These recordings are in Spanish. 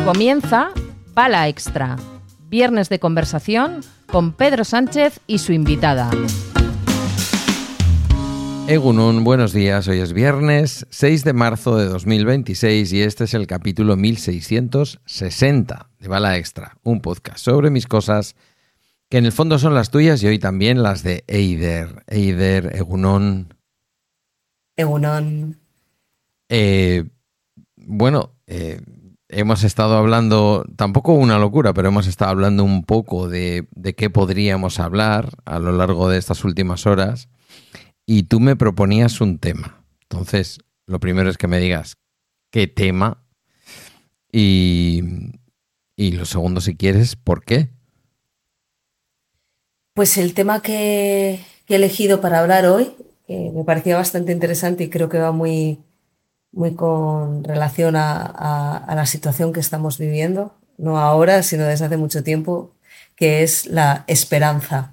Comienza Pala Extra, viernes de conversación con Pedro Sánchez y su invitada. Egunon, buenos días. Hoy es viernes 6 de marzo de 2026 y este es el capítulo 1660 de Pala Extra, un podcast sobre mis cosas que en el fondo son las tuyas y hoy también las de Eider. Eider, Egunon. Egunon. Hemos estado hablando, tampoco una locura, pero hemos estado hablando un poco de qué podríamos hablar a lo largo de estas últimas horas y tú me proponías un tema. Entonces, lo primero es que me digas qué tema y lo segundo, si quieres, ¿por qué? Pues el tema que he elegido para hablar hoy, que me parecía bastante interesante y creo que va muy con relación a la situación que estamos viviendo, no ahora, sino desde hace mucho tiempo, que es la esperanza.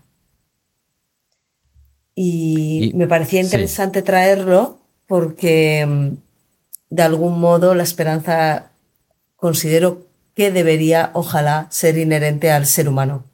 Y me parecía interesante traerlo porque de algún modo la esperanza considero que debería, ojalá, ser inherente al ser humano.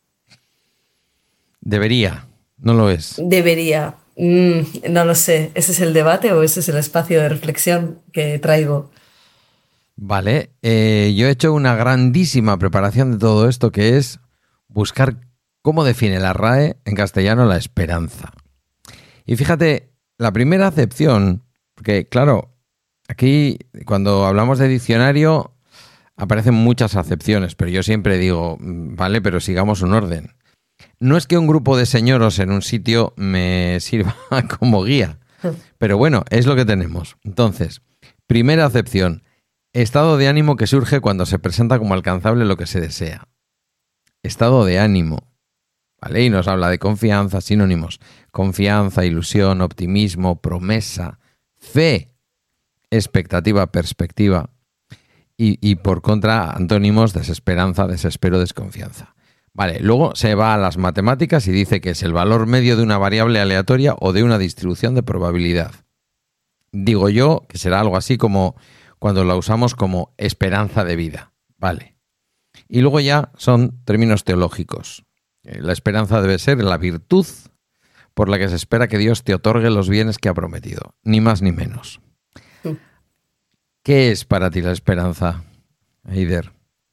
Debería, no lo es. Debería. No lo sé. ¿Ese es el debate o ese es el espacio de reflexión que traigo? Vale, yo he hecho una grandísima preparación de todo esto, que es buscar cómo define la RAE en castellano la esperanza. Y fíjate, la primera acepción, porque claro, aquí cuando hablamos de diccionario aparecen muchas acepciones, pero yo siempre digo, vale, pero sigamos un orden. No es que un grupo de señoros en un sitio me sirva como guía, pero bueno, es lo que tenemos. Entonces, primera acepción, estado de ánimo que surge cuando se presenta como alcanzable lo que se desea. Estado de ánimo, ¿vale? Y nos habla de confianza, sinónimos. Confianza, ilusión, optimismo, promesa, fe, expectativa, perspectiva. Y por contra, antónimos, desesperanza, desespero, desconfianza. Vale, luego se va a las matemáticas y dice que es el valor medio de una variable aleatoria o de una distribución de probabilidad. Digo yo que será algo así como cuando la usamos como esperanza de vida. Vale. Y luego ya son términos teológicos. La esperanza debe ser la virtud por la que se espera que Dios te otorgue los bienes que ha prometido. Ni más ni menos. ¿Qué es para ti la esperanza, Eider?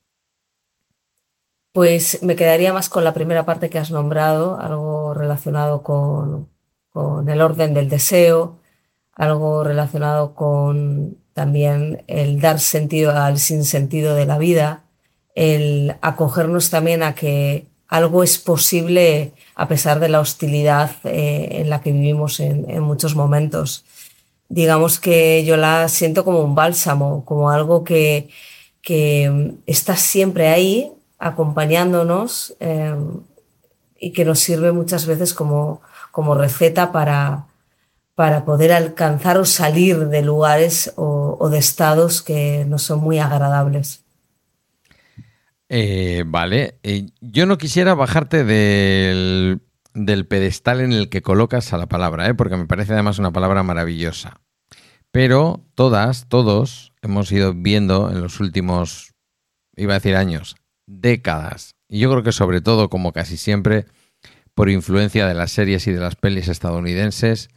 Pues me quedaría más con la primera parte que has nombrado, algo relacionado con el orden del deseo, algo relacionado con también el dar sentido al sinsentido de la vida, el acogernos también a que algo es posible a pesar de la hostilidad en la que vivimos en muchos momentos. Digamos que yo la siento como un bálsamo, como algo que está siempre ahí, acompañándonos y que nos sirve muchas veces como receta para poder alcanzar o salir de lugares o de estados que no son muy agradables. Vale, yo no quisiera bajarte del pedestal en el que colocas a la palabra, porque me parece además una palabra maravillosa. Pero todos hemos ido viendo en los últimos, iba a decir años, décadas, y yo creo que sobre todo, como casi siempre, por influencia de las series y de las pelis estadounidenses,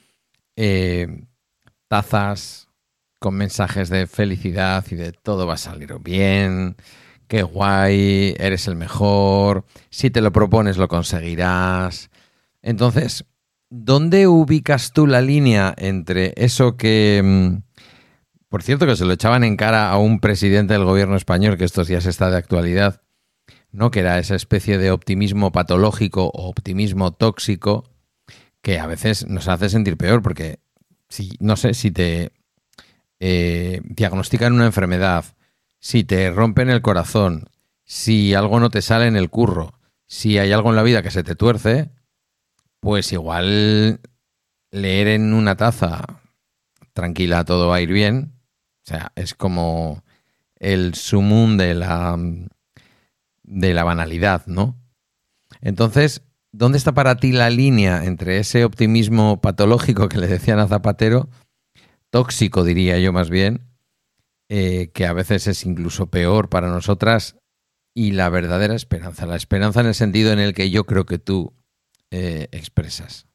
tazas con mensajes de felicidad y de todo va a salir bien, qué guay, eres el mejor, si te lo propones lo conseguirás. Entonces, ¿dónde ubicas tú la línea entre eso que... Por cierto, que se lo echaban en cara a un presidente del gobierno español, que estos días está de actualidad, ¿no? Que era esa especie de optimismo patológico o optimismo tóxico que a veces nos hace sentir peor, porque si te diagnostican una enfermedad, si te rompen el corazón, si algo no te sale en el curro, si hay algo en la vida que se te tuerce, pues igual leer en una taza tranquila, todo va a ir bien. O sea, es como el sumum de la banalidad, ¿no? Entonces, ¿dónde está para ti la línea entre ese optimismo patológico que le decían a Zapatero, tóxico diría yo más bien, que a veces es incluso peor para nosotras, y la verdadera esperanza. La esperanza en el sentido en el que yo creo que tú expresas.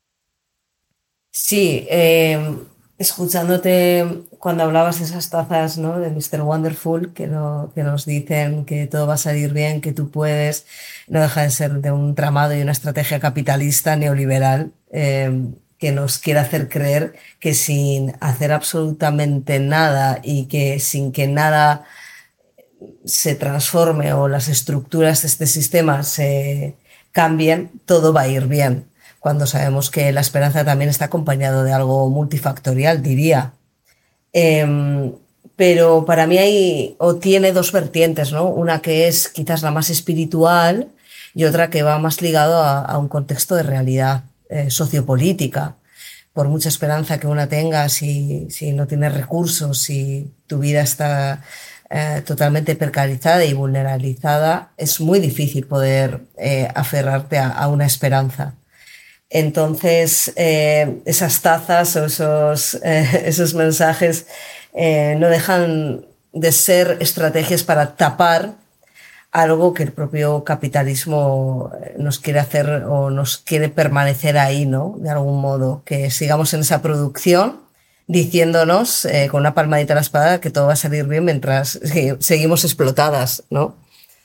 Sí, escuchándote cuando hablabas de esas tazas, ¿no? De Mr. Wonderful, que nos dicen que todo va a salir bien, que tú puedes, no deja de ser de un tramado y una estrategia capitalista neoliberal que nos quiere hacer creer que sin hacer absolutamente nada y que sin que nada se transforme o las estructuras de este sistema se cambien, todo va a ir bien, cuando sabemos que la esperanza también está acompañado de algo multifactorial, diría. Pero para mí hay, o tiene dos vertientes, ¿no? Una que es quizás la más espiritual y otra que va más ligado a un contexto de realidad sociopolítica. Por mucha esperanza que una tenga, si no tienes recursos, si tu vida está totalmente precarizada y vulnerabilizada, es muy difícil poder aferrarte a una esperanza. Entonces, esas tazas o esos mensajes no dejan de ser estrategias para tapar algo que el propio capitalismo nos quiere hacer o nos quiere permanecer ahí, ¿no? De algún modo, que sigamos en esa producción diciéndonos con una palmadita a la espalda que todo va a salir bien mientras seguimos explotadas, ¿no?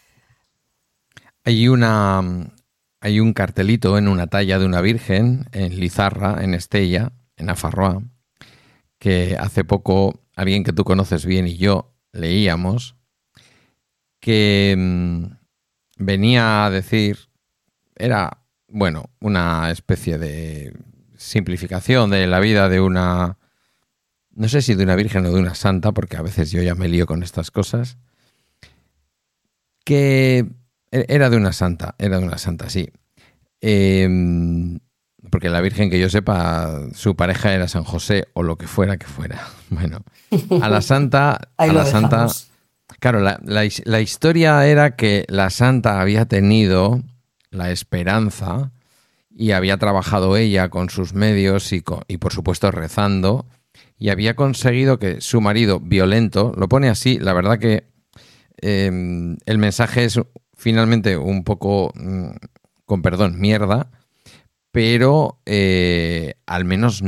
Hay un cartelito en una talla de una virgen en Lizarra, en Estella, en Nafarroa, que hace poco alguien que tú conoces bien y yo leíamos, que venía a decir, era, bueno, una especie de simplificación de la vida de una, no sé si de una virgen o de una santa, porque a veces yo ya me lío con estas cosas, que era de una santa, sí. Porque la virgen, que yo sepa, su pareja era San José o lo que fuera que fuera. Bueno, a la santa... Ahí a lo la santa dejamos. Claro, la historia era que la santa había tenido la esperanza y había trabajado ella con sus medios y por supuesto rezando, y había conseguido que su marido violento, lo pone así, la verdad que el mensaje es finalmente un poco, con perdón, mierda, pero al menos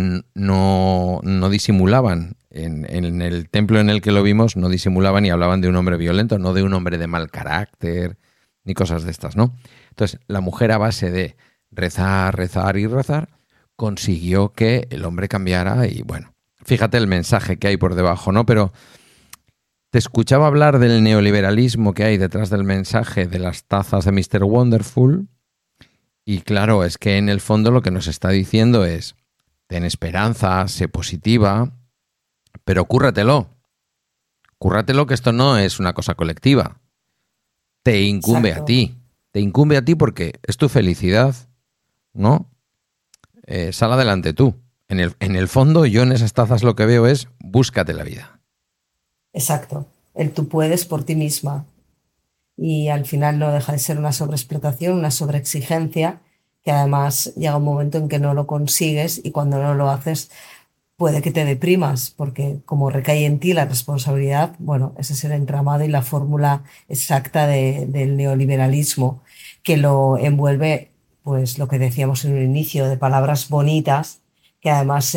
no disimulaban. En el templo en el que lo vimos no disimulaban y hablaban de un hombre violento, no de un hombre de mal carácter, ni cosas de estas, ¿no? Entonces, la mujer, a base de rezar, rezar y rezar, consiguió que el hombre cambiara y, bueno, fíjate el mensaje que hay por debajo, ¿no? Pero te escuchaba hablar del neoliberalismo que hay detrás del mensaje de las tazas de Mr. Wonderful y, claro, es que en el fondo lo que nos está diciendo es: ten esperanza, sé positiva, pero cúrratelo. Cúrratelo, que esto no es una cosa colectiva. Te incumbe Exacto. a ti. Te incumbe a ti porque es tu felicidad, ¿no? Sal adelante tú. En el fondo, yo en esas tazas lo que veo es: búscate la vida. Exacto. El tú puedes por ti misma. Y al final no deja de ser una sobreexplotación, una sobreexigencia, que además llega un momento en que no lo consigues y cuando no lo haces puede que te deprimas, porque como recae en ti la responsabilidad, bueno, ese es el entramado y la fórmula exacta del neoliberalismo, que lo envuelve, pues lo que decíamos en un inicio, de palabras bonitas, que además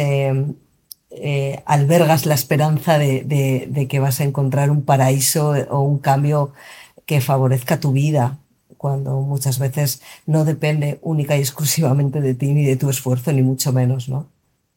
albergas la esperanza de que vas a encontrar un paraíso o un cambio que favorezca tu vida, cuando muchas veces no depende única y exclusivamente de ti ni de tu esfuerzo, ni mucho menos, ¿no?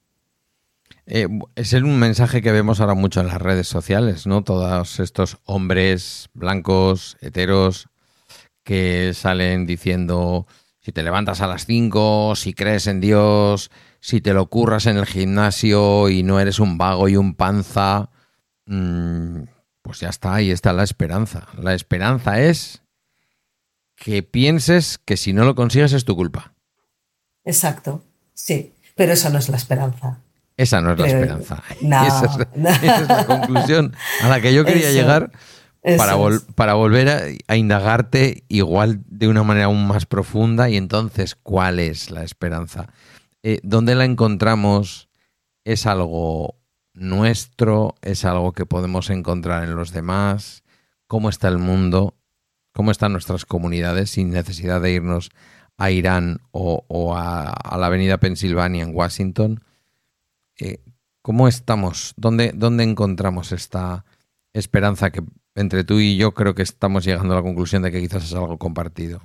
Es un mensaje que vemos ahora mucho en las redes sociales, ¿no? Todos estos hombres blancos, heteros, que salen diciendo: si te levantas a las 5, si crees en Dios, si te lo curras en el gimnasio y no eres un vago y un panza, pues ya está, ahí está la esperanza. La esperanza es que pienses que si no lo consigues es tu culpa. Exacto, sí, pero eso no es la esperanza. Esa no es la Creo yo. esperanza. No, no. Esa es la conclusión a la que yo quería llegar Eso es. para volver a indagarte igual de una manera aún más profunda. Y entonces, ¿cuál es la esperanza? ¿Dónde la encontramos? ¿Es algo nuestro, es algo que podemos encontrar en los demás, cómo está el mundo, cómo están nuestras comunidades sin necesidad de irnos a Irán o a la avenida Pensilvania en Washington. ¿Cómo estamos? ¿Dónde encontramos esta esperanza que entre tú y yo creo que estamos llegando a la conclusión de que quizás es algo compartido?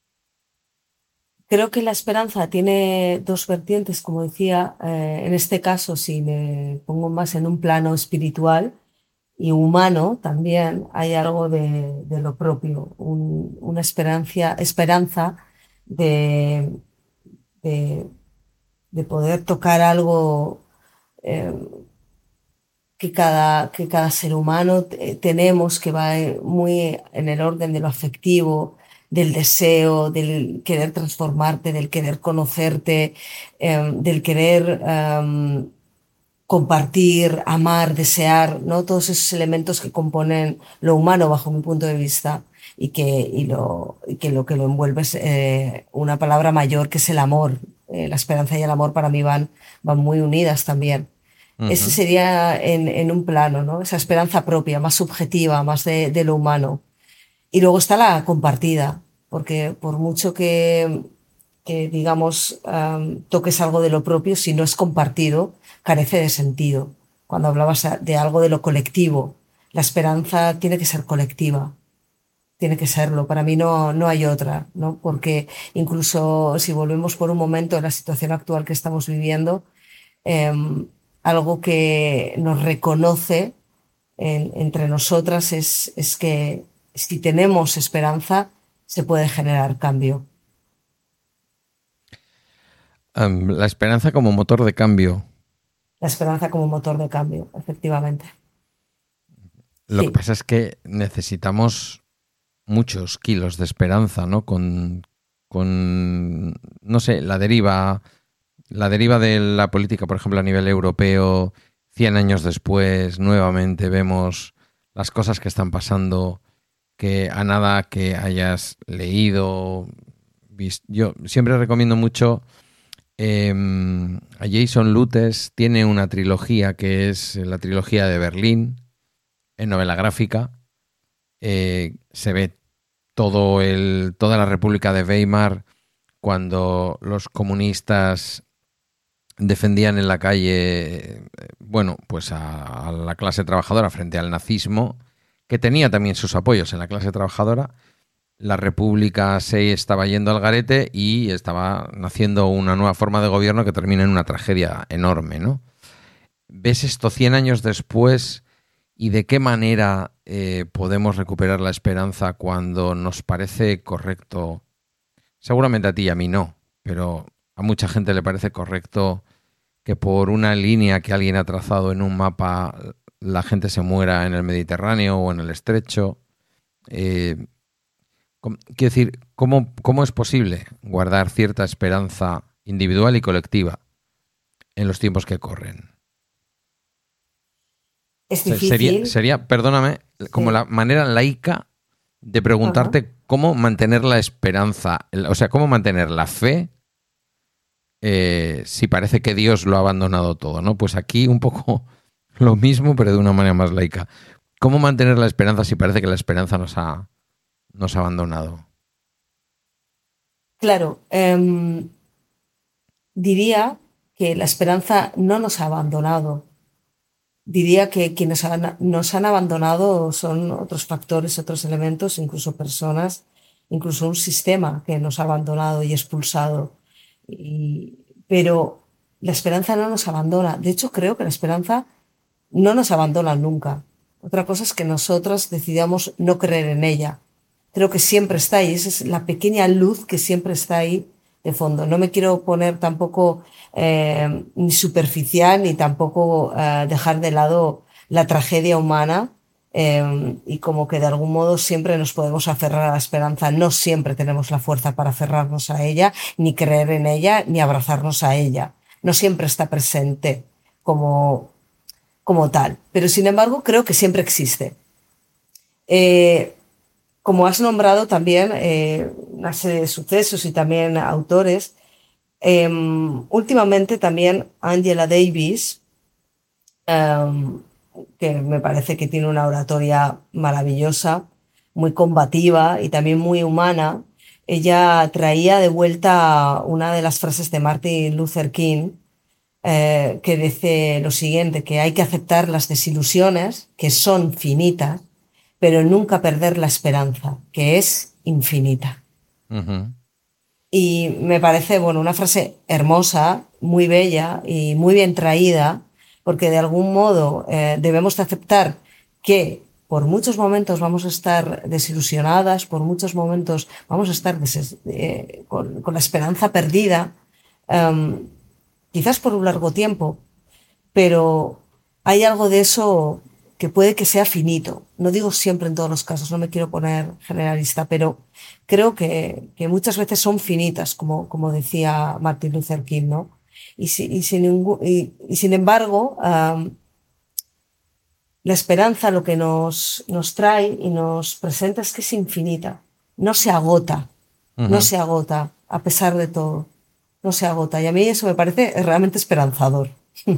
Creo que la esperanza tiene dos vertientes, como decía. En este caso, si me pongo más en un plano espiritual y humano, también hay algo de lo propio, una esperanza de, de, de poder tocar algo eh, que cada ser humano tenemos, que va muy en el orden de lo afectivo, del deseo, del querer transformarte, del querer conocerte, del querer compartir, amar, desear, ¿no? Todos esos elementos que componen lo humano bajo mi punto de vista y que lo envuelve es una palabra mayor que es el amor. La esperanza y el amor para mí van muy unidas también. Ese Ujú. sería en un plano, ¿no? Esa esperanza propia, más subjetiva, más de lo humano. Y luego está la compartida, porque por mucho que digamos, toques algo de lo propio, si no es compartido, carece de sentido. Cuando hablabas de algo de lo colectivo, la esperanza tiene que ser colectiva, tiene que serlo. Para mí no hay otra, ¿no? Porque incluso si volvemos por un momento a la situación actual que estamos viviendo, em, algo que nos reconoce entre nosotras es que si tenemos esperanza, se puede generar cambio. La esperanza como motor de cambio. La esperanza como motor de cambio, efectivamente. Lo que Sí, pasa es que necesitamos muchos kilos de esperanza, ¿no? No sé, la deriva de la política, por ejemplo, a nivel europeo, 100 años después, nuevamente vemos las cosas que están pasando, que a nada que hayas leído, visto. Yo siempre recomiendo mucho a Jason Lutes, tiene una trilogía que es la trilogía de Berlín, en novela gráfica. Se ve toda la República de Weimar cuando los comunistas defendían en la calle, bueno, pues a la clase trabajadora frente al nazismo, que tenía también sus apoyos en la clase trabajadora. La República se estaba yendo al garete y estaba naciendo una nueva forma de gobierno que termina en una tragedia enorme, ¿no? ¿Ves esto 100 años después y de qué manera podemos recuperar la esperanza cuando nos parece correcto? Seguramente a ti y a mí no, pero a mucha gente le parece correcto que por una línea que alguien ha trazado en un mapa la gente se muera en el Mediterráneo o en el Estrecho. Eh, Quiero decir, ¿cómo es posible guardar cierta esperanza individual y colectiva en los tiempos que corren? es Sería, difícil. sería, perdóname, como Sí. la manera laica de Ajá. preguntarte cómo mantener la esperanza, o sea, cómo mantener la fe si parece que Dios lo ha abandonado todo, ¿no? Pues aquí un poco lo mismo, pero de una manera más laica. ¿Cómo mantener la esperanza si parece que la esperanza nos ha abandonado? Claro, diría que la esperanza no nos ha abandonado. Diría que quienes nos han abandonado son otros factores, otros elementos, incluso personas, incluso un sistema que nos ha abandonado y expulsado. Pero la esperanza no nos abandona. De hecho, creo que la esperanza no nos abandona nunca. Otra cosa es que nosotros decidamos no creer en ella. Creo que siempre está ahí. Esa es la pequeña luz que siempre está ahí de fondo. No me quiero poner tampoco ni superficial ni tampoco dejar de lado la tragedia humana y como que de algún modo siempre nos podemos aferrar a la esperanza. No siempre tenemos la fuerza para aferrarnos a ella, ni creer en ella, ni abrazarnos a ella. No siempre está presente como, como tal, pero sin embargo creo que siempre existe. Eh, Como has nombrado también una serie de sucesos y también autores, últimamente también Angela Davis em, que me parece que tiene una oratoria maravillosa, muy combativa y también muy humana. Ella traía de vuelta una de las frases de Martin Luther King, que dice lo siguiente, que hay que aceptar las desilusiones, que son finitas, pero nunca perder la esperanza, que es infinita. Ujú. Y me parece, bueno, una frase hermosa, muy bella y muy bien traída, porque de algún modo debemos de aceptar que por muchos momentos vamos a estar desilusionadas, por muchos momentos vamos a estar con la esperanza perdida, em, quizás por un largo tiempo, pero hay algo de eso que puede que sea finito. No digo siempre en todos los casos, no me quiero poner generalista, pero creo que muchas veces son finitas, como decía Martin Luther King, ¿no? Y sin embargo, la esperanza lo que nos trae y nos presenta es que es infinita, no Ujú. se agota a pesar de todo, no se agota. Y a mí eso me parece realmente esperanzador.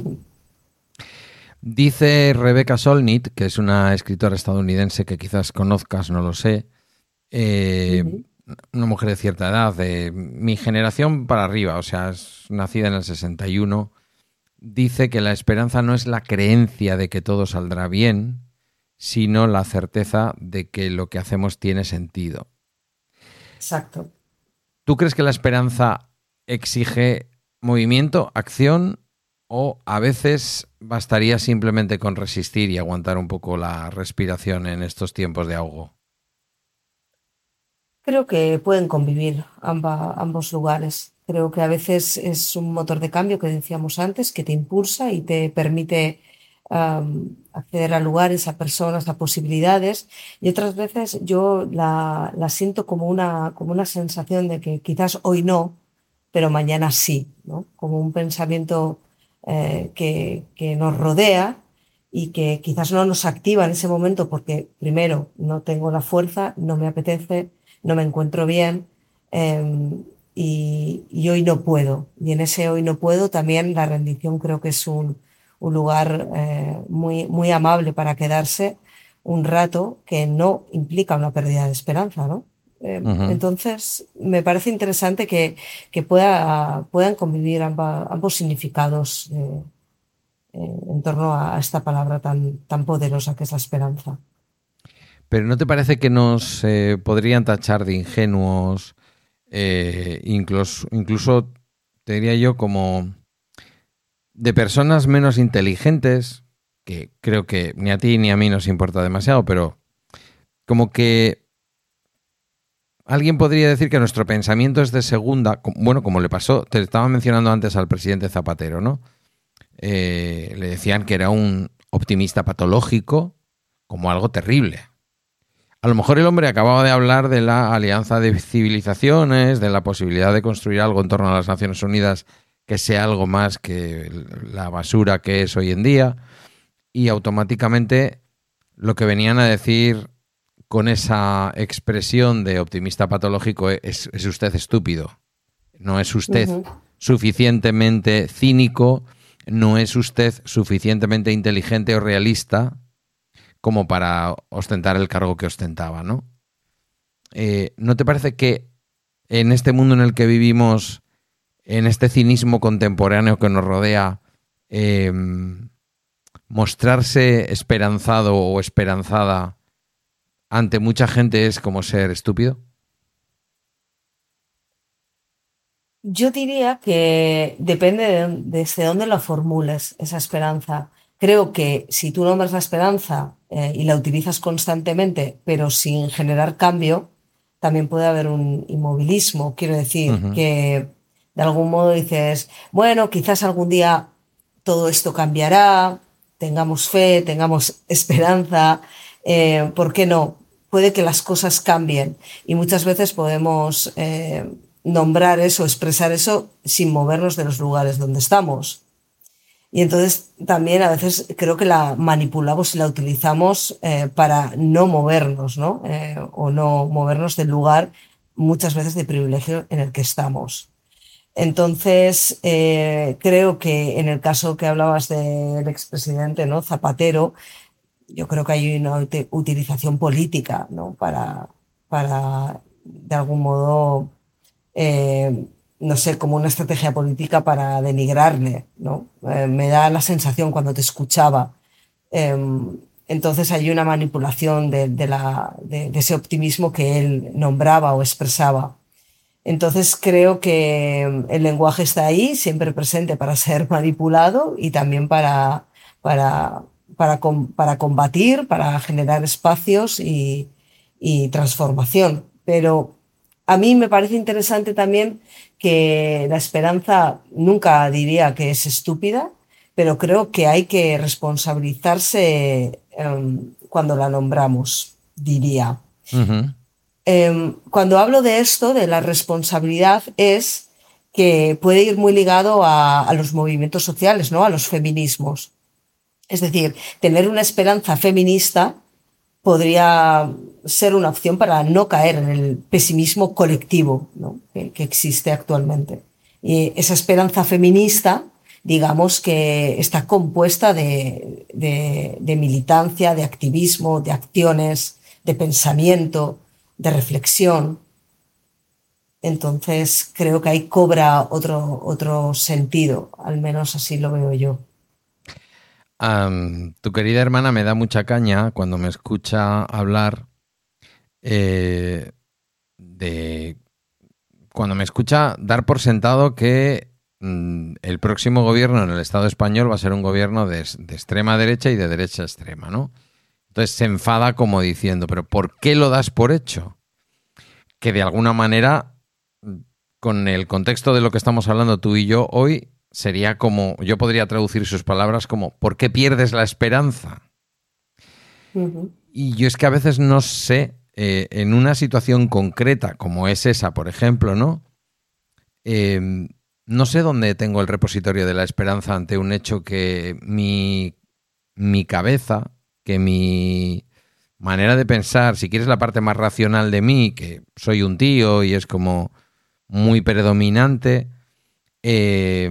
Dice Rebecca Solnit, que es una escritora estadounidense que quizás conozcas, no lo sé, eh, Ujú. una mujer de cierta edad, de mi generación para arriba, o sea, es nacida en el 61, dice que la esperanza no es la creencia de que todo saldrá bien, sino la certeza de que lo que hacemos tiene sentido. Exacto. ¿Tú crees que la esperanza exige movimiento, acción, o a veces bastaría simplemente con resistir y aguantar un poco la respiración en estos tiempos de ahogo? Creo que pueden convivir ambos lugares. Creo que a veces es un motor de cambio que decíamos antes, que te impulsa y te permite acceder a lugares, a personas, a posibilidades. Y otras veces yo la siento como una sensación de que quizás hoy no, pero mañana sí, ¿no? Como un pensamiento que nos rodea y que quizás no nos activa en ese momento porque primero no tengo la fuerza, no me apetece, no me encuentro bien, eh, y hoy no puedo. Y en ese hoy no puedo también la rendición creo que es un lugar muy amable para quedarse un rato que no implica una pérdida de esperanza, ¿no? Ujú. Entonces, me parece interesante que puedan convivir ambos significados en torno a esta palabra tan poderosa que es la esperanza. Pero ¿no te parece que nos podrían tachar de ingenuos, incluso te diría yo como de personas menos inteligentes, que creo que ni a ti ni a mí nos importa demasiado, pero como que alguien podría decir que nuestro pensamiento es de segunda, bueno, como le pasó, te estaba mencionando antes al presidente Zapatero, ¿no? Le decían que era un optimista patológico, como algo terrible. A lo mejor el hombre acababa de hablar de la alianza de civilizaciones, de la posibilidad de construir algo en torno a las Naciones Unidas que sea algo más que la basura que es hoy en día, y automáticamente lo que venían a decir con esa expresión de optimista patológico es usted estúpido, no es usted Ujú, suficientemente cínico, no es usted suficientemente inteligente o realista como para ostentar el cargo que ostentaba, ¿no? ¿No te parece que en este mundo en el que vivimos, en este cinismo contemporáneo que nos rodea, eh, mostrarse esperanzado o esperanzada ante mucha gente es como ser estúpido? yo diría que depende desde dónde lo formules, esa esperanza. Creo que si tú nombras la esperanza y la utilizas constantemente, pero sin generar cambio, también puede haber un inmovilismo. Quiero decir Ujú. que de algún modo dices, bueno, quizás algún día todo esto cambiará, tengamos fe, tengamos esperanza, ¿por qué no? Puede que las cosas cambien y muchas veces podemos nombrar eso, expresar eso sin movernos de los lugares donde estamos. Y entonces también a veces creo que la manipulamos y la utilizamos para no movernos, ¿no? O no movernos del lugar muchas veces de privilegio en el que estamos. Entonces, creo que en el caso que hablabas del expresidente, ¿no? Zapatero, yo creo que hay una utilización política, ¿no? Para de algún modo, eh, no sé, como una estrategia política para denigrarle, ¿no? Me da la sensación cuando te escuchaba. Eh, entonces hay una manipulación de ese optimismo que él nombraba o expresaba. Entonces creo que el lenguaje está ahí, siempre presente para ser manipulado y también para, para combatir, para generar espacios y transformación. Pero a mí me parece interesante también que la esperanza nunca diría que es estúpida, pero creo que hay que responsabilizarse cuando la nombramos, diría. Ujú. Cuando hablo de esto, de la responsabilidad, es que puede ir muy ligado a los movimientos sociales, ¿no? A los feminismos. Es decir, tener una esperanza feminista podría ser una opción para no caer en el pesimismo colectivo, ¿no? Que existe actualmente. Y esa esperanza feminista, digamos que está compuesta de militancia, de activismo, de acciones, de pensamiento, de reflexión. Entonces creo que ahí cobra otro sentido, al menos así lo veo yo. Tu querida hermana me da mucha caña cuando me escucha hablar eh, de... Cuando me escucha dar por sentado que el próximo gobierno en el Estado español va a ser un gobierno de extrema derecha y de derecha extrema, ¿no? Entonces se enfada como diciendo, pero ¿por qué lo das por hecho? Que de alguna manera, con el contexto de lo que estamos hablando tú y yo hoy, sería como, yo podría traducir sus palabras como, ¿por qué pierdes la esperanza? Ujú. Y yo es que a veces no sé, en una situación concreta como es esa, por ejemplo, ¿no? No sé dónde tengo el repositorio de la esperanza ante un hecho que mi cabeza, que mi manera de pensar, si quieres la parte más racional de mí, que soy un tío y es como muy predominante, eh,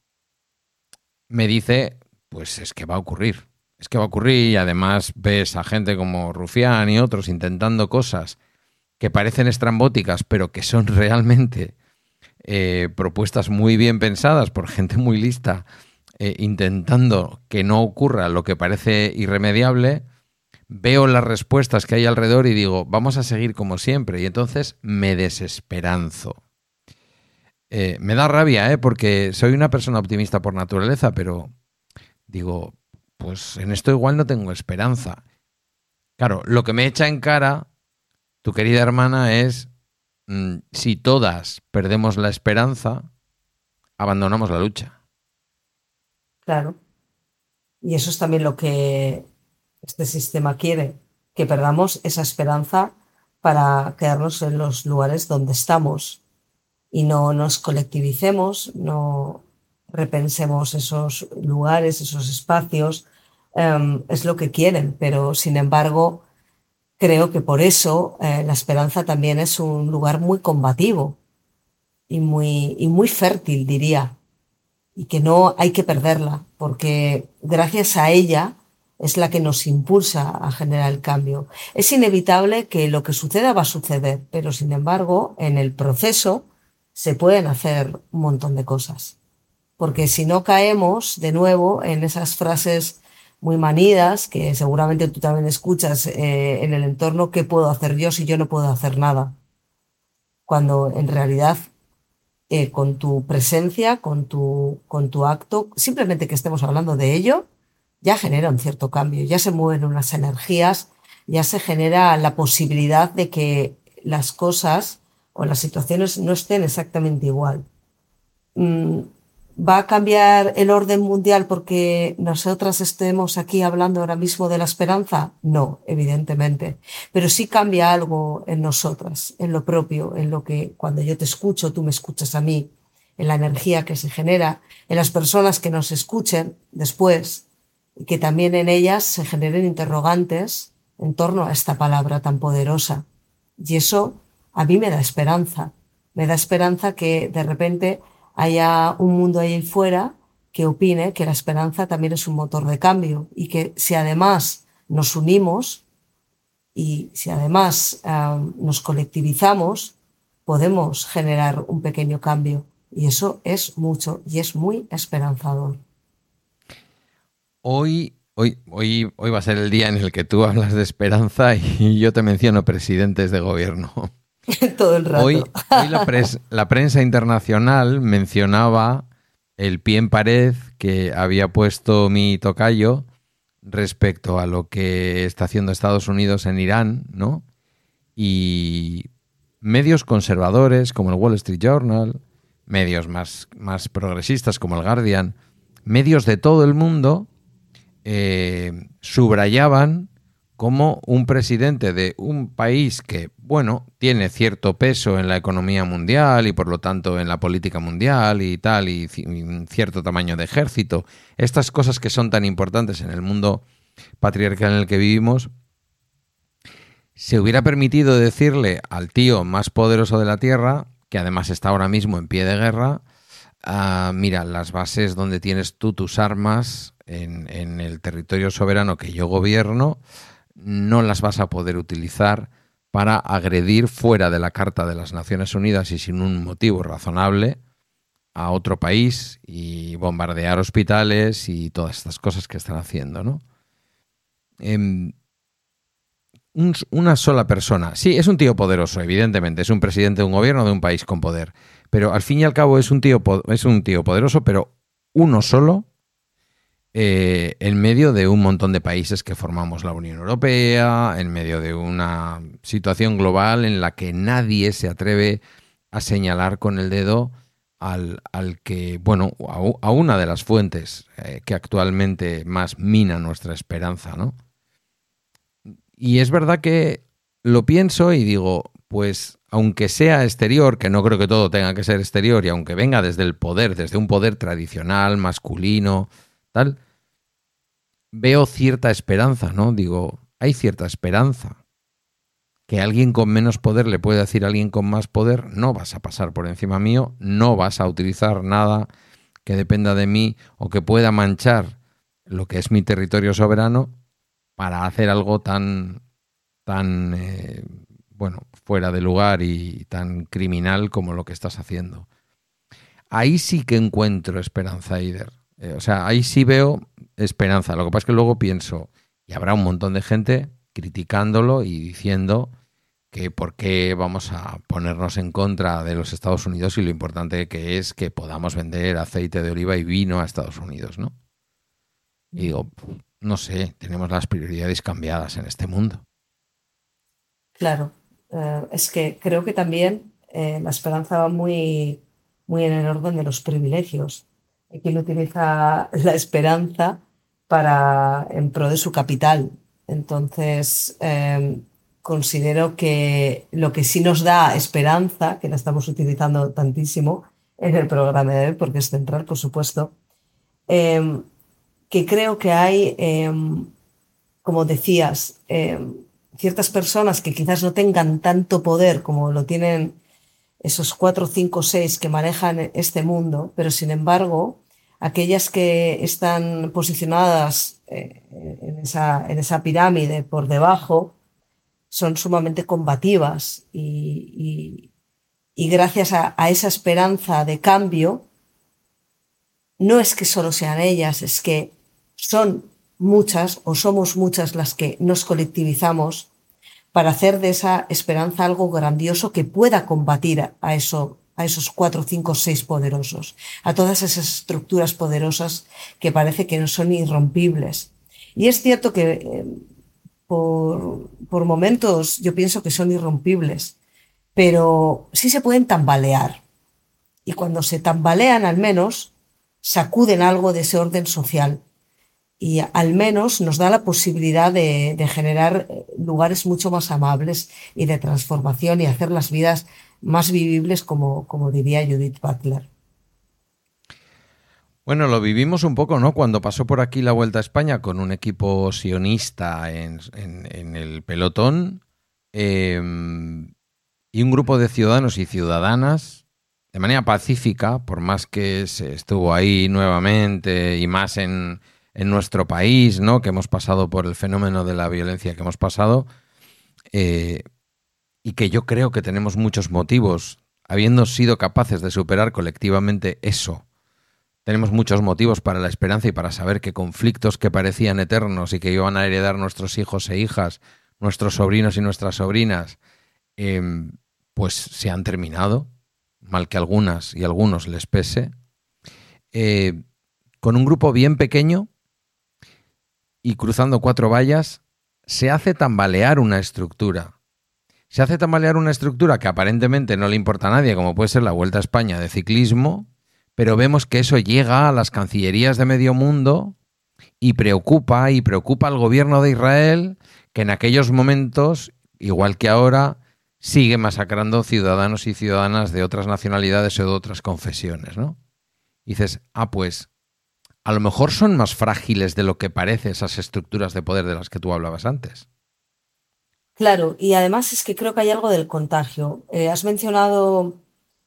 me dice, pues es que va a ocurrir. Es que va a ocurrir y además ves a gente como Rufián y otros intentando cosas que parecen estrambóticas, pero que son realmente propuestas muy bien pensadas por gente muy lista, intentando que no ocurra lo que parece irremediable. Veo las respuestas que hay alrededor y digo, vamos a seguir como siempre. Y entonces me desesperanzo. Me da rabia, porque soy una persona optimista por naturaleza, pero digo, pues en esto igual no tengo esperanza. Claro, lo que me echa en cara tu querida hermana es, si todas perdemos la esperanza, abandonamos la lucha. Claro. Y eso es también lo que este sistema quiere, que perdamos esa esperanza para quedarnos en los lugares donde estamos y no nos colectivicemos, no repensemos esos lugares, esos espacios. Es lo que quieren, pero sin embargo, creo que por eso la esperanza también es un lugar muy combativo y muy fértil, diría, y que no hay que perderla, porque gracias a ella es la que nos impulsa a generar el cambio. Es inevitable que lo que suceda va a suceder, pero sin embargo, en el proceso se pueden hacer un montón de cosas, porque si no caemos de nuevo en esas frases muy manidas que seguramente tú también escuchas en el entorno, ¿qué puedo hacer yo si yo no puedo hacer nada? Cuando en realidad con tu presencia, con tu acto, simplemente que estemos hablando de ello, ya genera un cierto cambio, ya se mueven unas energías, ya se genera la posibilidad de que las cosas o las situaciones no estén exactamente igual. Mm, ¿Va a cambiar el orden mundial porque nosotras estemos aquí hablando ahora mismo de la esperanza? No, evidentemente. Pero sí cambia algo en nosotras, en lo propio, en lo que cuando yo te escucho, tú me escuchas a mí, en la energía que se genera, en las personas que nos escuchen después, y que también en ellas se generen interrogantes en torno a esta palabra tan poderosa. Y eso a mí me da esperanza. Me da esperanza que de repente haya un mundo ahí fuera que opine que la esperanza también es un motor de cambio y que si además nos unimos y si además nos colectivizamos, podemos generar un pequeño cambio. Y eso es mucho y es muy esperanzador. Hoy va a ser el día en el que tú hablas de esperanza y yo te menciono presidentes de gobierno. Todo el rato. Hoy la prensa internacional mencionaba el pie en pared que había puesto mi tocayo respecto a lo que está haciendo Estados Unidos en Irán, ¿no? Y medios conservadores como el Wall Street Journal, medios más progresistas como el Guardian, medios de todo el mundo subrayaban como un presidente de un país que, bueno, tiene cierto peso en la economía mundial y por lo tanto en la política mundial y tal, y cierto tamaño de ejército, estas cosas que son tan importantes en el mundo patriarcal en el que vivimos, se hubiera permitido decirle al tío más poderoso de la Tierra, que además está ahora mismo en pie de guerra, mira, las bases donde tienes tú tus armas en el territorio soberano que yo gobierno, no las vas a poder utilizar para agredir fuera de la Carta de las Naciones Unidas y sin un motivo razonable a otro país y bombardear hospitales y todas estas cosas que están haciendo, ¿no? Una sola persona. Sí, es un tío poderoso, evidentemente. Es un presidente de un gobierno de un país con poder. Pero al fin y al cabo es un tío poderoso, pero uno solo en medio de un montón de países que formamos la Unión Europea, en medio de una situación global en la que nadie se atreve a señalar con el dedo al que, bueno, a una de las fuentes que actualmente más mina nuestra esperanza, ¿no? Y es verdad que lo pienso y digo, pues aunque sea exterior, que no creo que todo tenga que ser exterior, y aunque venga desde el poder, desde un poder tradicional, masculino, tal, veo cierta esperanza, ¿no? Digo, hay cierta esperanza. Que alguien con menos poder le puede decir a alguien con más poder, no vas a pasar por encima mío, no vas a utilizar nada que dependa de mí o que pueda manchar lo que es mi territorio soberano para hacer algo tan bueno, fuera de lugar y tan criminal como lo que estás haciendo. Ahí sí que encuentro esperanza, Eider. O sea, ahí sí veo esperanza. Lo que pasa es que luego pienso, y habrá un montón de gente criticándolo y diciendo que por qué vamos a ponernos en contra de los Estados Unidos y lo importante que es que podamos vender aceite de oliva y vino a Estados Unidos, ¿no? Y digo, no sé, tenemos las prioridades cambiadas en este mundo. Claro, es que creo que también la esperanza va muy, muy en el orden de los privilegios. Hay quien utiliza la esperanza en pro de su capital. Entonces, considero que lo que sí nos da esperanza, que la estamos utilizando tantísimo en el programa de hoy, porque es central, por supuesto, que creo que hay, como decías, ciertas personas que quizás no tengan tanto poder como lo tienen esos 4, 5, 6 que manejan este mundo, pero sin embargo, aquellas que están posicionadas en esa pirámide por debajo son sumamente combativas y gracias a esa esperanza de cambio, no es que solo sean ellas, es que son muchas o somos muchas las que nos colectivizamos para hacer de esa esperanza algo grandioso que pueda combatir a esos 4, 5, 6 poderosos, a todas esas estructuras poderosas que parece que no son irrompibles. Y es cierto que por momentos yo pienso que son irrompibles, pero sí se pueden tambalear. Y cuando se tambalean, al menos sacuden algo de ese orden social. Y al menos nos da la posibilidad de generar lugares mucho más amables y de transformación y hacer las vidas más vivibles, como diría Judith Butler. Bueno, lo vivimos un poco, ¿no? Cuando pasó por aquí la Vuelta a España con un equipo sionista en el pelotón y un grupo de ciudadanos y ciudadanas de manera pacífica, por más que se estuvo ahí nuevamente y más en nuestro país, ¿no? Que hemos pasado por el fenómeno de la violencia que hemos pasado, y que yo creo que tenemos muchos motivos, habiendo sido capaces de superar colectivamente eso. Tenemos muchos motivos para la esperanza y para saber que conflictos que parecían eternos y que iban a heredar nuestros hijos e hijas, nuestros sobrinos y nuestras sobrinas, pues se han terminado, mal que algunas y algunos les pese, con un grupo bien pequeño y cruzando 4 vallas, se hace tambalear una estructura. Se hace tambalear una estructura que aparentemente no le importa a nadie, como puede ser la Vuelta a España de ciclismo, pero vemos que eso llega a las cancillerías de medio mundo y preocupa al gobierno de Israel, que en aquellos momentos, igual que ahora, sigue masacrando ciudadanos y ciudadanas de otras nacionalidades o de otras confesiones, ¿no? Y dices, pues a lo mejor son más frágiles de lo que parece esas estructuras de poder de las que tú hablabas antes. Claro, y además es que creo que hay algo del contagio. Has mencionado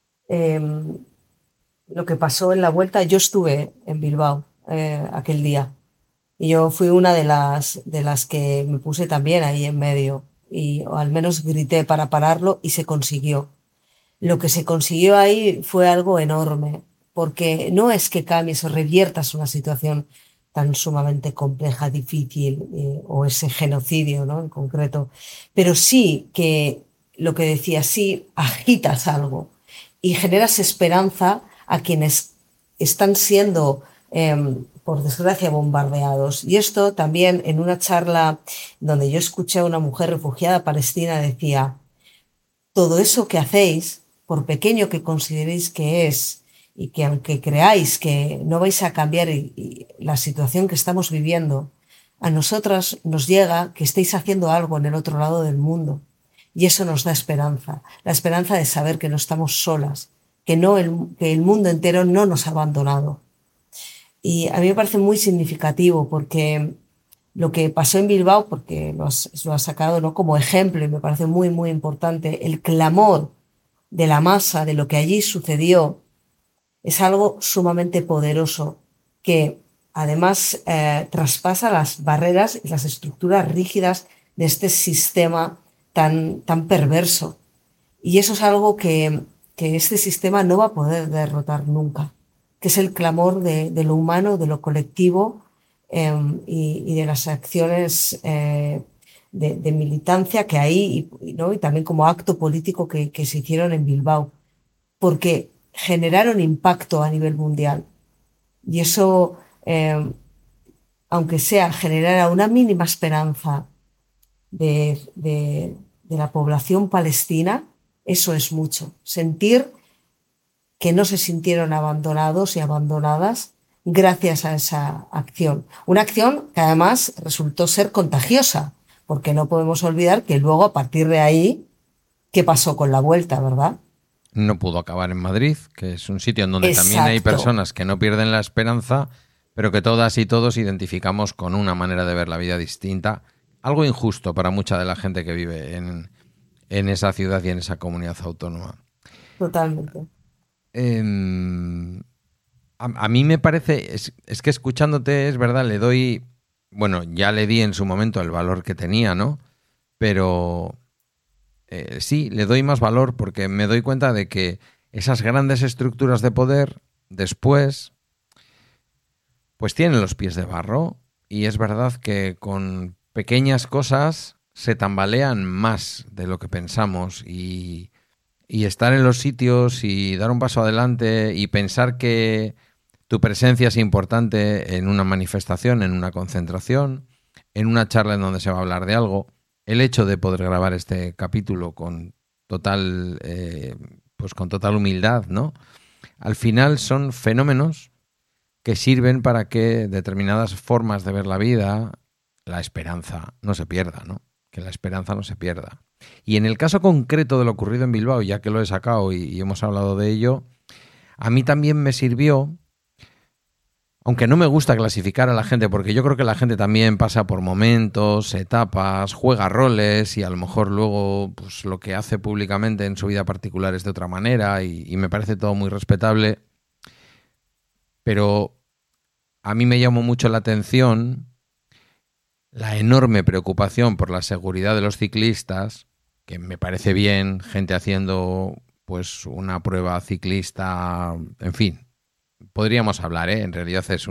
lo que pasó en la Vuelta. Yo estuve en Bilbao aquel día y yo fui una de las que me puse también ahí en medio o al menos grité para pararlo y se consiguió. Lo que se consiguió ahí fue algo enorme, porque no es que cambies o reviertas una situación tan sumamente compleja, difícil, o ese genocidio, ¿no? En concreto, pero sí que lo que decía, sí agitas algo y generas esperanza a quienes están siendo, por desgracia, bombardeados. Y esto también en una charla donde yo escuché a una mujer refugiada palestina decía, todo eso que hacéis, por pequeño que consideréis que es, y que aunque creáis que no vais a cambiar la situación que estamos viviendo, a nosotras nos llega que estéis haciendo algo en el otro lado del mundo. Y eso nos da esperanza, la esperanza de saber que no estamos solas, que el mundo entero no nos ha abandonado. Y a mí me parece muy significativo porque lo que pasó en Bilbao, porque lo has sacado, ¿no?, como ejemplo, y me parece muy, muy importante, el clamor de la masa, de lo que allí sucedió, es algo sumamente poderoso que además traspasa las barreras y las estructuras rígidas de este sistema tan perverso. Y eso es algo que este sistema no va a poder derrotar nunca, que es el clamor de lo humano, de lo colectivo, y de las acciones de militancia que hay, ¿no?, y también como acto político que se hicieron en Bilbao, porque generaron impacto a nivel mundial. Y eso, aunque sea generar una mínima esperanza de la población palestina, eso es mucho. Sentir que no se sintieron abandonados y abandonadas gracias a esa acción. Una acción que además resultó ser contagiosa, porque no podemos olvidar que luego, a partir de ahí, ¿qué pasó con la Vuelta, verdad? No pudo acabar en Madrid, que es un sitio en donde Exacto. también hay personas que no pierden la esperanza, pero que todas y todos identificamos con una manera de ver la vida distinta. Algo injusto para mucha de la gente que vive en esa ciudad y en esa comunidad autónoma. Totalmente. A mí me parece, es que escuchándote, es verdad, ya le di en su momento el valor que tenía, ¿no? Pero sí, le doy más valor porque me doy cuenta de que esas grandes estructuras de poder después pues tienen los pies de barro, y es verdad que con pequeñas cosas se tambalean más de lo que pensamos, y estar en los sitios y dar un paso adelante y pensar que tu presencia es importante en una manifestación, en una concentración, en una charla en donde se va a hablar de algo. El hecho de poder grabar este capítulo con total humildad, ¿no? Al final son fenómenos que sirven para que determinadas formas de ver la vida, la esperanza, no se pierda, ¿no? Que la esperanza no se pierda. Y en el caso concreto de lo ocurrido en Bilbao, ya que lo he sacado y hemos hablado de ello, a mí también me sirvió, aunque no me gusta clasificar a la gente, porque yo creo que la gente también pasa por momentos, etapas, juega roles y a lo mejor luego pues, lo que hace públicamente en su vida particular es de otra manera y me parece todo muy respetable. Pero a mí me llamó mucho la atención la enorme preocupación por la seguridad de los ciclistas, que me parece bien, gente haciendo pues una prueba ciclista, en fin. Podríamos hablar, ¿eh? En realidad es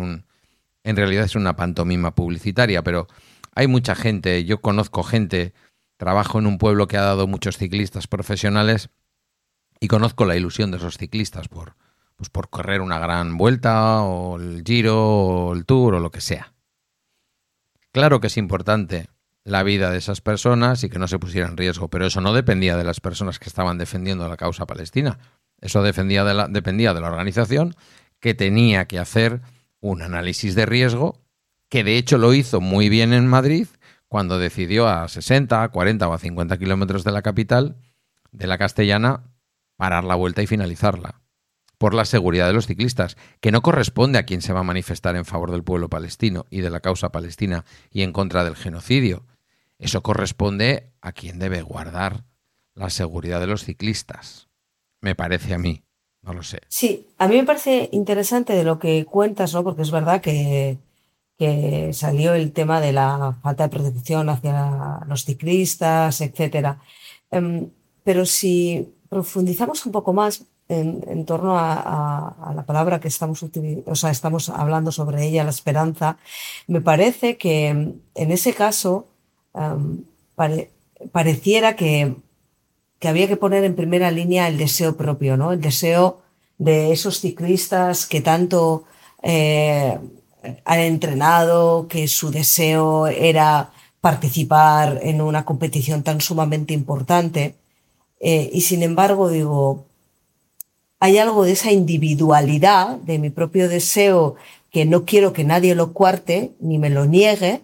una pantomima publicitaria, pero hay mucha gente, yo conozco gente, trabajo en un pueblo que ha dado muchos ciclistas profesionales y conozco la ilusión de esos ciclistas por correr una gran vuelta o el Giro o el Tour o lo que sea. Claro que es importante la vida de esas personas y que no se pusiera en riesgo, pero eso no dependía de las personas que estaban defendiendo la causa palestina. Eso dependía de la organización, que tenía que hacer un análisis de riesgo, que de hecho lo hizo muy bien en Madrid, cuando decidió a 60, 40 o a 50 kilómetros de la capital, de la Castellana, parar la vuelta y finalizarla, por la seguridad de los ciclistas, que no corresponde a quien se va a manifestar en favor del pueblo palestino y de la causa palestina y en contra del genocidio. Eso corresponde a quien debe guardar la seguridad de los ciclistas, me parece a mí. No lo sé. Sí, a mí me parece interesante de lo que cuentas, ¿no? Porque es verdad que salió el tema de la falta de protección hacia los ciclistas, etcétera. Em, pero si profundizamos un poco más en torno a la palabra que estamos utilizando, o sea, estamos hablando sobre ella, la esperanza, me parece que en ese caso em, pare- pareciera que había que poner en primera línea el deseo propio, ¿no? El deseo de esos ciclistas que tanto han entrenado, que su deseo era participar en una competición tan sumamente importante. Y sin embargo, digo, hay algo de esa individualidad, de mi propio deseo, que no quiero que nadie lo cuarte ni me lo niegue,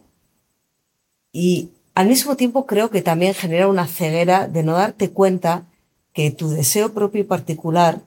y al mismo tiempo creo que también genera una ceguera de no darte cuenta que tu deseo propio y particular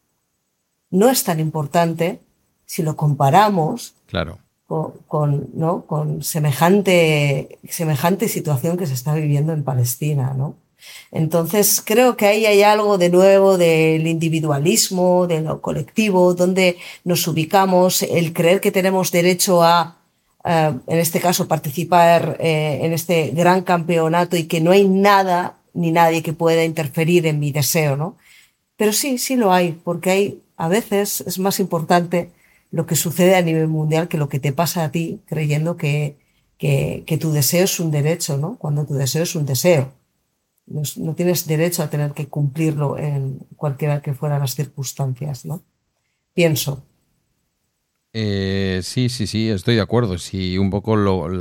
no es tan importante si lo comparamos Claro. ¿no? con semejante situación que se está viviendo en Palestina, ¿no? Entonces creo que ahí hay algo de nuevo del individualismo, de lo colectivo, donde nos ubicamos, el creer que tenemos derecho a en este caso, participar en este gran campeonato y que no hay nada ni nadie que pueda interferir en mi deseo, ¿no? Pero sí, sí lo hay, porque a veces es más importante lo que sucede a nivel mundial que lo que te pasa a ti, creyendo que tu deseo es un derecho, ¿no? Cuando tu deseo es un deseo. No tienes derecho a tener que cumplirlo en cualquiera que fueran las circunstancias, ¿no? Pienso. Sí, estoy de acuerdo. Sí, un poco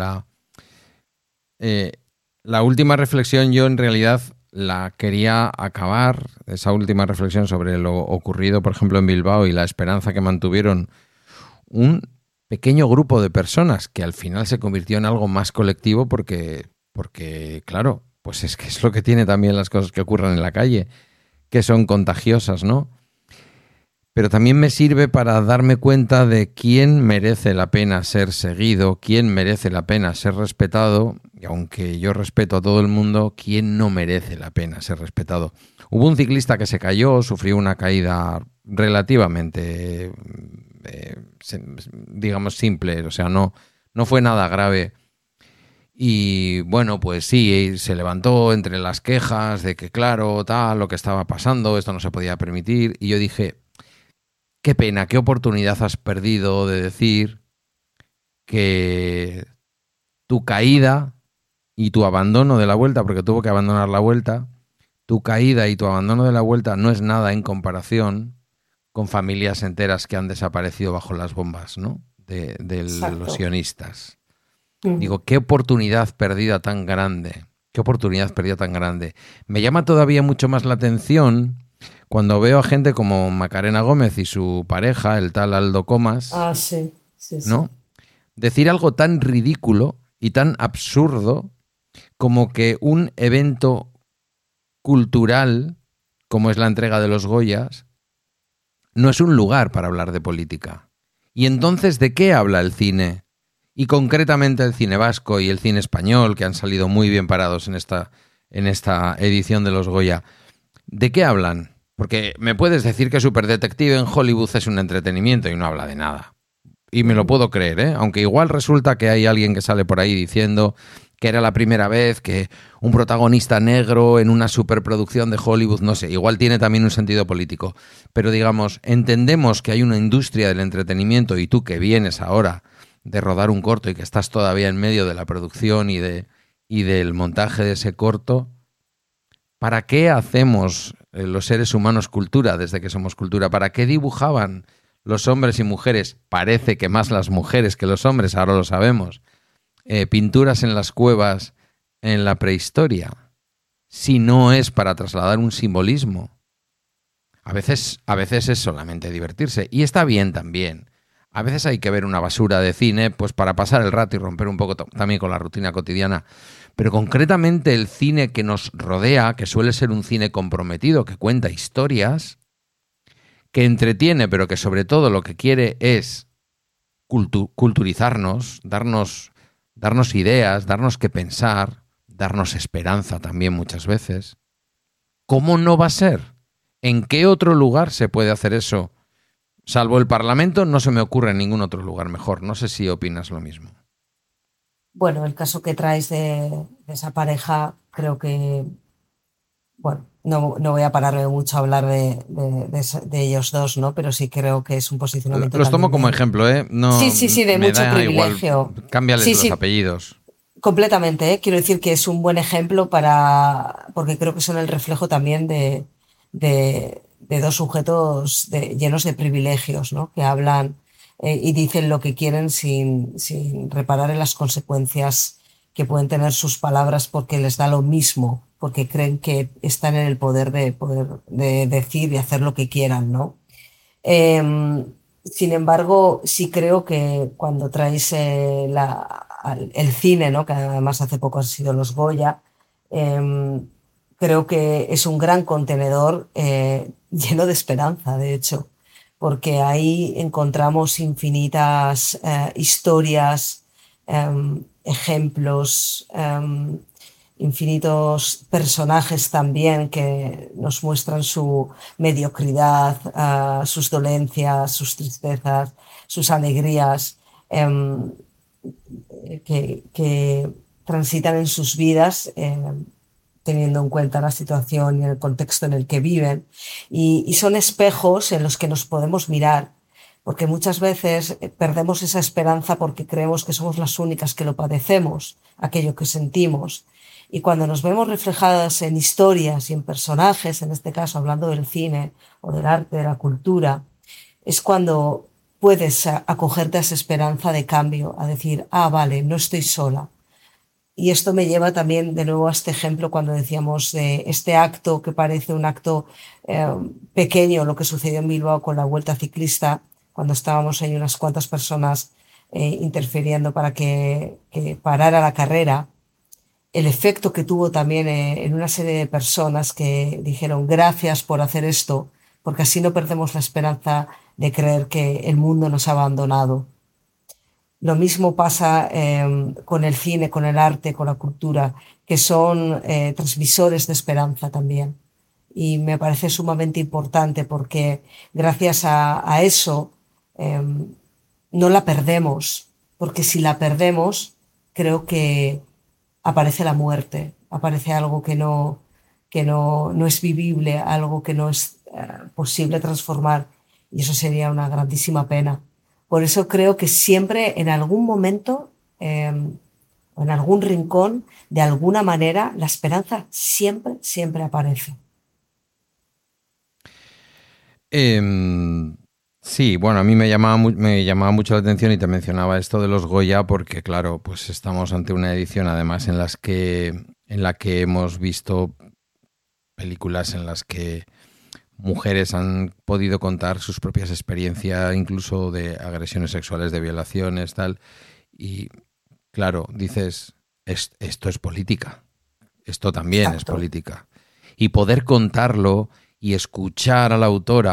eh, la última reflexión yo en realidad la quería acabar, esa última reflexión sobre lo ocurrido, por ejemplo, en Bilbao y la esperanza que mantuvieron un pequeño grupo de personas que al final se convirtió en algo más colectivo porque claro, pues es que es lo que tiene también las cosas que ocurren en la calle, que son contagiosas, ¿no? Pero también me sirve para darme cuenta de quién merece la pena ser seguido, quién merece la pena ser respetado, y aunque yo respeto a todo el mundo, quién no merece la pena ser respetado. Hubo un ciclista que se cayó, sufrió una caída relativamente, digamos, simple, o sea, no fue nada grave. Y bueno, pues sí, se levantó entre las quejas de que claro, tal, lo que estaba pasando, esto no se podía permitir, y yo dije, qué pena, qué oportunidad has perdido de decir que tu caída y tu abandono de la vuelta, porque tuvo que abandonar la vuelta, tu caída y tu abandono de la vuelta no es nada en comparación con familias enteras que han desaparecido bajo las bombas, ¿no? de los sionistas. Digo, qué oportunidad perdida tan grande, qué oportunidad perdida tan grande. Me llama todavía mucho más la atención cuando veo a gente como Macarena Gómez y su pareja, el tal Aldo Comas, Sí, ¿no? Decir algo tan ridículo y tan absurdo como que un evento cultural, como es la entrega de los Goyas, no es un lugar para hablar de política. Y entonces, ¿de qué habla el cine? Y concretamente el cine vasco y el cine español, que han salido muy bien parados en esta edición de los Goya. ¿De qué hablan? Porque me puedes decir que Superdetective en Hollywood es un entretenimiento y no habla de nada. Y me lo puedo creer, ¿eh? Aunque igual resulta que hay alguien que sale por ahí diciendo que era la primera vez que un protagonista negro en una superproducción de Hollywood, no sé, igual tiene también un sentido político. Pero digamos, entendemos que hay una industria del entretenimiento y tú que vienes ahora de rodar un corto y que estás todavía en medio de la producción y del montaje de ese corto, ¿para qué hacemos los seres humanos cultura desde que somos cultura? ¿Para qué dibujaban los hombres y mujeres? Parece que más las mujeres que los hombres, ahora lo sabemos. Pinturas en las cuevas en la prehistoria, si no es para trasladar un simbolismo. A veces es solamente divertirse, y está bien también. A veces hay que ver una basura de cine pues para pasar el rato y romper un poco también con la rutina cotidiana. Pero concretamente el cine que nos rodea, que suele ser un cine comprometido, que cuenta historias, que entretiene, pero que sobre todo lo que quiere es culturizarnos, darnos ideas, darnos que pensar, darnos esperanza también muchas veces. ¿Cómo no va a ser? ¿En qué otro lugar se puede hacer eso? Salvo el Parlamento, no se me ocurre en ningún otro lugar mejor. No sé si opinas lo mismo. Bueno, el caso que traes de esa pareja, creo que, bueno, no voy a pararme mucho a hablar de ellos dos, ¿no? Pero sí creo que es un posicionamiento Los tomo también como ejemplo, ¿eh? No, sí, de me mucho da privilegio. igual, cámbiales Sí, los apellidos. completamente, ¿eh? Quiero decir que es un buen ejemplo porque creo que son el reflejo también de dos sujetos llenos de privilegios, ¿no? Que hablan y dicen lo que quieren sin reparar en las consecuencias que pueden tener sus palabras, porque les da lo mismo, porque creen que están en el poder de decir y hacer lo que quieran, ¿no? Sin embargo, sí creo que cuando traes el cine, ¿no? Que además hace poco han sido los Goya, creo que es un gran contenedor lleno de esperanza, de hecho, porque ahí encontramos infinitas historias, ejemplos, infinitos personajes también que nos muestran su mediocridad, sus dolencias, sus tristezas, sus alegrías, que transitan en sus vidas, teniendo en cuenta la situación y el contexto en el que viven. Y son espejos en los que nos podemos mirar, porque muchas veces perdemos esa esperanza porque creemos que somos las únicas que lo padecemos, aquello que sentimos. Y cuando nos vemos reflejadas en historias y en personajes, en este caso hablando del cine o del arte, de la cultura, es cuando puedes acogerte a esa esperanza de cambio, a decir, vale, no estoy sola. Y esto me lleva también de nuevo a este ejemplo cuando decíamos de este acto que parece un acto pequeño, lo que sucedió en Bilbao con la Vuelta Ciclista, cuando estábamos ahí unas cuantas personas interfiriendo para que parara la carrera. El efecto que tuvo también en una serie de personas que dijeron gracias por hacer esto, porque así no perdemos la esperanza de creer que el mundo nos ha abandonado. Lo mismo pasa con el cine, con el arte, con la cultura, que son transmisores de esperanza también. Y me parece sumamente importante porque gracias a eso no la perdemos, porque si la perdemos creo que aparece la muerte, aparece algo que no es vivible, algo que no es posible transformar, y eso sería una grandísima pena. Por eso creo que siempre en algún momento o en algún rincón, de alguna manera, la esperanza siempre aparece. Sí, bueno, a mí me llamaba mucho la atención y te mencionaba esto de los Goya porque, claro, pues estamos ante una edición además en la que hemos visto películas en las que mujeres han podido contar sus propias experiencias, incluso de agresiones sexuales, de violaciones, tal. Y, claro, dices, esto es política. Esto también Exacto. Es política. Y poder contarlo y escuchar a la autora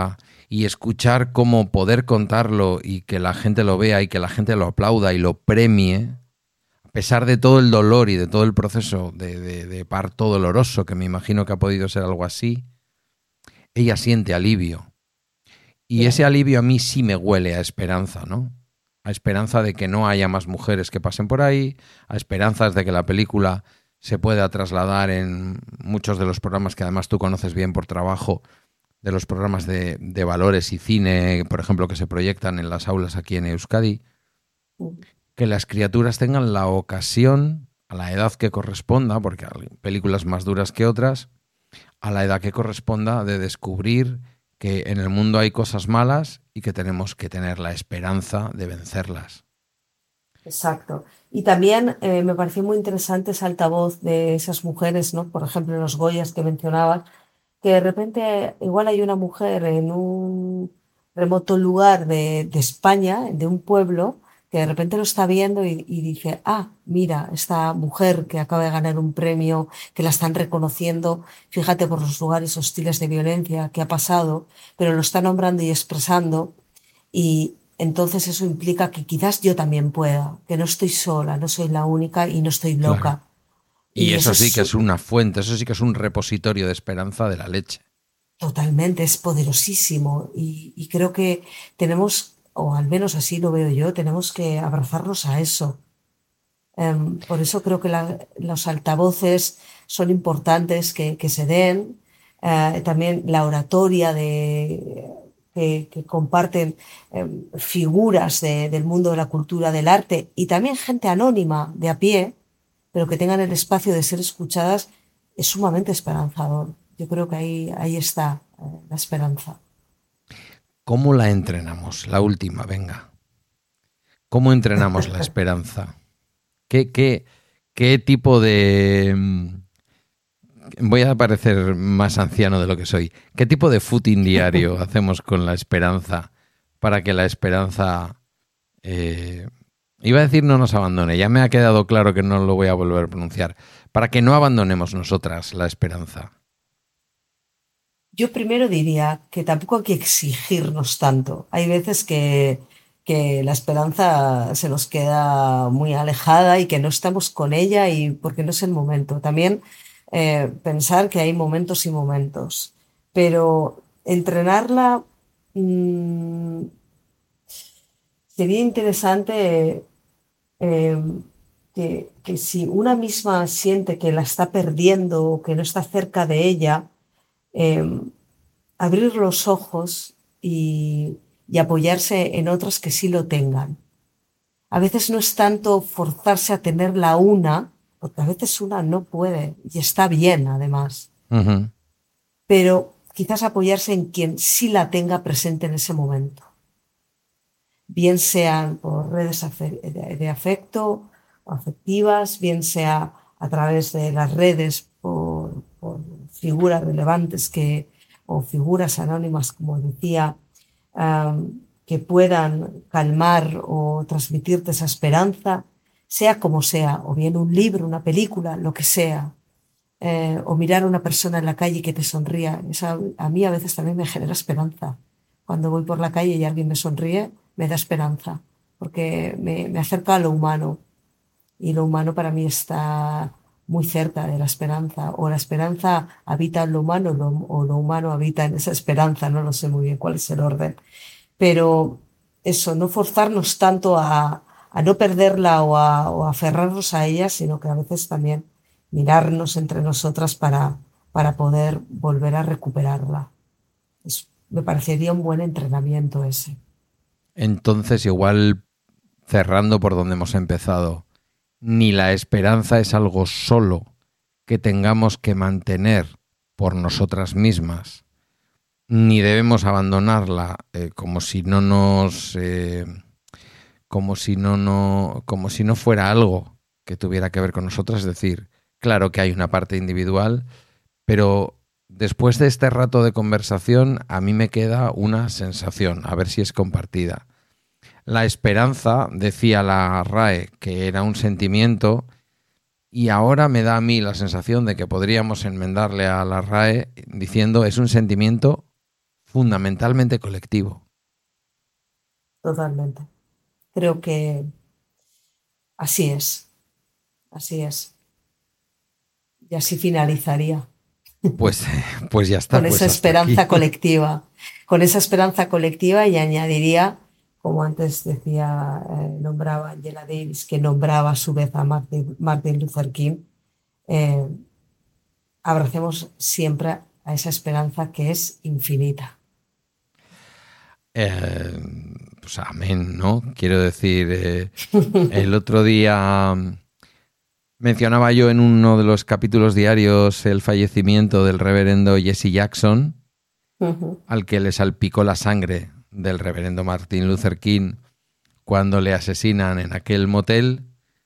y escuchar cómo poder contarlo y que la gente lo vea y que la gente lo aplauda y lo premie, a pesar de todo el dolor y de todo el proceso de parto doloroso, que me imagino que ha podido ser algo así, ella siente alivio. Y ese alivio a mí sí me huele a esperanza, ¿no? A esperanza de que no haya más mujeres que pasen por ahí, a esperanzas de que la película se pueda trasladar en muchos de los programas que además tú conoces bien por trabajo, de los programas de valores y cine, por ejemplo, que se proyectan en las aulas aquí en Euskadi, que las criaturas tengan la ocasión, a la edad que corresponda, porque hay películas más duras que otras, a la edad que corresponda de descubrir que en el mundo hay cosas malas y que tenemos que tener la esperanza de vencerlas. Exacto. Y también me pareció muy interesante ese altavoz de esas mujeres, ¿no? Por ejemplo, los Goyas que mencionabas, que de repente igual hay una mujer en un remoto lugar de España, de un pueblo, que de repente lo está viendo y dice, ah, mira, esta mujer que acaba de ganar un premio, que la están reconociendo, fíjate por los lugares hostiles de violencia que ha pasado, pero lo está nombrando y expresando, y entonces eso implica que quizás yo también pueda, que no estoy sola, no soy la única y no estoy loca. Claro. Y eso sí que es una fuente, eso sí que es un repositorio de esperanza de la leche. Totalmente, es poderosísimo y creo que tenemos, o al menos así lo veo yo, tenemos que abrazarnos a eso. Por eso creo que los altavoces son importantes que se den. También la oratoria que comparten figuras del mundo de la cultura, del arte y también gente anónima de a pie, pero que tengan el espacio de ser escuchadas, es sumamente esperanzador. Yo creo que ahí está la esperanza. ¿Cómo la entrenamos? La última, venga. ¿Cómo entrenamos la esperanza? ¿Qué tipo de... Voy a parecer más anciano de lo que soy. ¿Qué tipo de footing diario hacemos con la esperanza para que la esperanza... Iba a decir no nos abandone, ya me ha quedado claro que no lo voy a volver a pronunciar. Para que no abandonemos nosotras la esperanza. Yo primero diría que tampoco hay que exigirnos tanto. Hay veces que la esperanza se nos queda muy alejada y que no estamos con ella y porque no es el momento. También pensar que hay momentos y momentos, pero entrenarla sería interesante eh, que si una misma siente que la está perdiendo o que no está cerca de ella, eh, abrir los ojos y apoyarse en otras que sí lo tengan. A veces no es tanto forzarse a tenerla una, porque a veces una no puede y está bien además, pero quizás apoyarse en quien sí la tenga presente en ese momento. Bien sean por redes de afecto o afectivas, bien sea a través de las redes por figuras relevantes o figuras anónimas, como decía, que puedan calmar o transmitirte esa esperanza, sea como sea, o bien un libro, una película, lo que sea, o mirar a una persona en la calle que te sonría. A mí a veces también me genera esperanza. Cuando voy por la calle y alguien me sonríe, me da esperanza, porque me acerca a lo humano, y lo humano para mí está muy cerca de la esperanza, o la esperanza habita en lo humano o lo humano habita en esa esperanza, no lo sé muy bien cuál es el orden, pero eso, no forzarnos tanto a no perderla o a aferrarnos a ella, sino que a veces también mirarnos entre nosotras para poder volver a recuperarla. Me parecería un buen entrenamiento ese. Entonces, igual, cerrando por donde hemos empezado, ni la esperanza es algo solo que tengamos que mantener por nosotras mismas, ni debemos abandonarla como si no fuera algo que tuviera que ver con nosotras. Es decir, claro que hay una parte individual, pero después de este rato de conversación a mí me queda una sensación, a ver si es compartida. La esperanza, decía la RAE, que era un sentimiento, y ahora me da a mí la sensación de que podríamos enmendarle a la RAE diciendo es un sentimiento fundamentalmente colectivo. Totalmente. Creo que así es. Así es. Y así finalizaría. Pues ya está. Con Pues esa hasta aquí. esperanza colectiva. Con esa esperanza colectiva, y añadiría, como antes decía, nombraba Angela Davis, que nombraba a su vez a Martin Luther King, eh, abracemos siempre a esa esperanza que es infinita. Pues amén, ¿no? Quiero decir, el otro día mencionaba yo en uno de los capítulos diarios el fallecimiento del reverendo Jesse Jackson, al que le salpicó la sangre del reverendo Martin Luther King cuando le asesinan en aquel motel,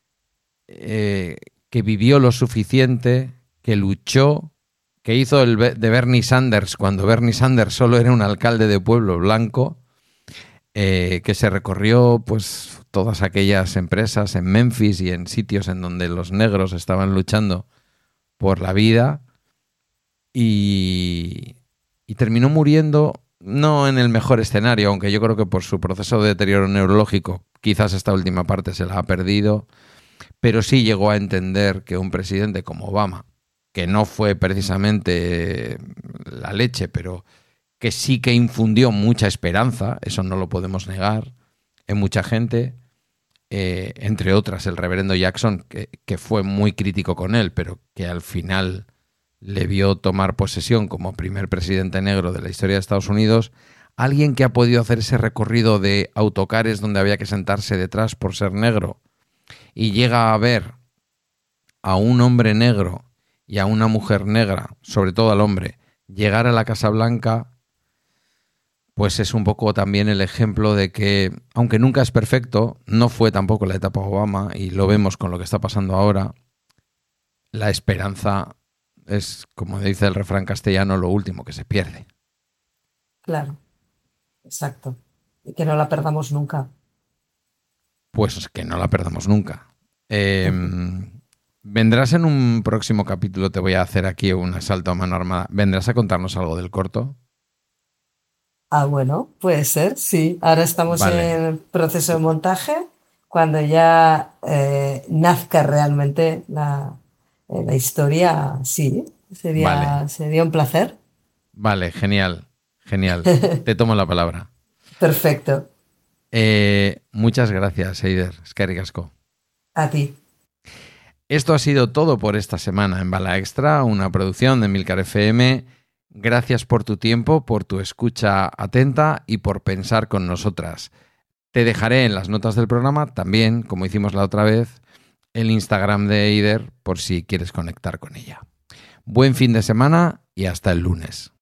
que vivió lo suficiente, que luchó, que hizo de Bernie Sanders cuando Bernie Sanders solo era un alcalde de pueblo blanco, que se recorrió pues todas aquellas empresas en Memphis y en sitios en donde los negros estaban luchando por la vida, y terminó muriendo no en el mejor escenario, aunque yo creo que por su proceso de deterioro neurológico quizás esta última parte se la ha perdido, pero sí llegó a entender que un presidente como Obama, que no fue precisamente la leche, pero que sí que infundió mucha esperanza, eso no lo podemos negar, en mucha gente, entre otras el reverendo Jackson, que fue muy crítico con él, pero que al final le vio tomar posesión como primer presidente negro de la historia de Estados Unidos, alguien que ha podido hacer ese recorrido de autocares donde había que sentarse detrás por ser negro, y llega a ver a un hombre negro y a una mujer negra, sobre todo al hombre, llegar a la Casa Blanca, pues es un poco también el ejemplo de que, aunque nunca es perfecto, no fue tampoco la etapa Obama, y lo vemos con lo que está pasando ahora, la esperanza es, como dice el refrán castellano, lo último que se pierde. Claro, exacto. Y que no la perdamos nunca. Pues que no la perdamos nunca. ¿Vendrás en un próximo capítulo? Te voy a hacer aquí un asalto a mano armada. ¿Vendrás a contarnos algo del corto? Ah, bueno, puede ser, sí. Ahora estamos Vale. en el proceso de montaje. Cuando ya nazca realmente la historia, sí, Vale. sería un placer. Vale, genial. Te tomo la palabra. Perfecto. Muchas gracias, Eider. Eskerrik asko. A ti. Esto ha sido todo por esta semana en Bala Extra, una producción de Emilcar FM. Gracias por tu tiempo, por tu escucha atenta y por pensar con nosotras. Te dejaré en las notas del programa también, como hicimos la otra vez, el Instagram de Eider por si quieres conectar con ella. Buen fin de semana y hasta el lunes.